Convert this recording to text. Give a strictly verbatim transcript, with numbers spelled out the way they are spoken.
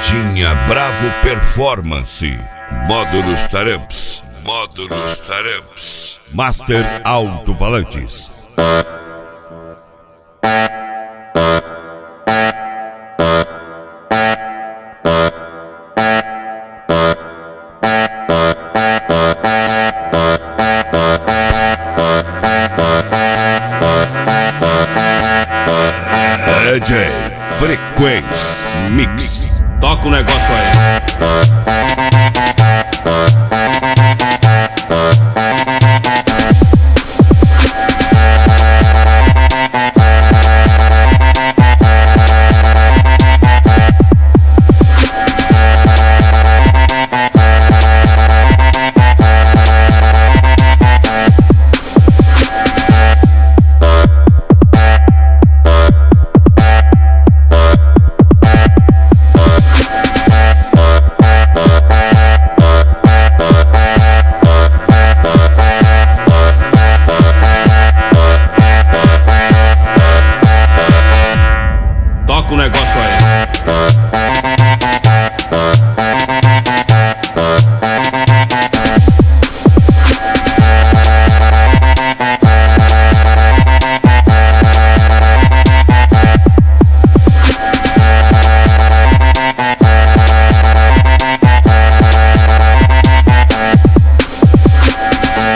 Tinha Bravo Performance, Módulos Taramps, Módulos Taramps, Master Alto-Falantes. D J Frequência Mix. Toca o negócio aí. Toca o negócio aí.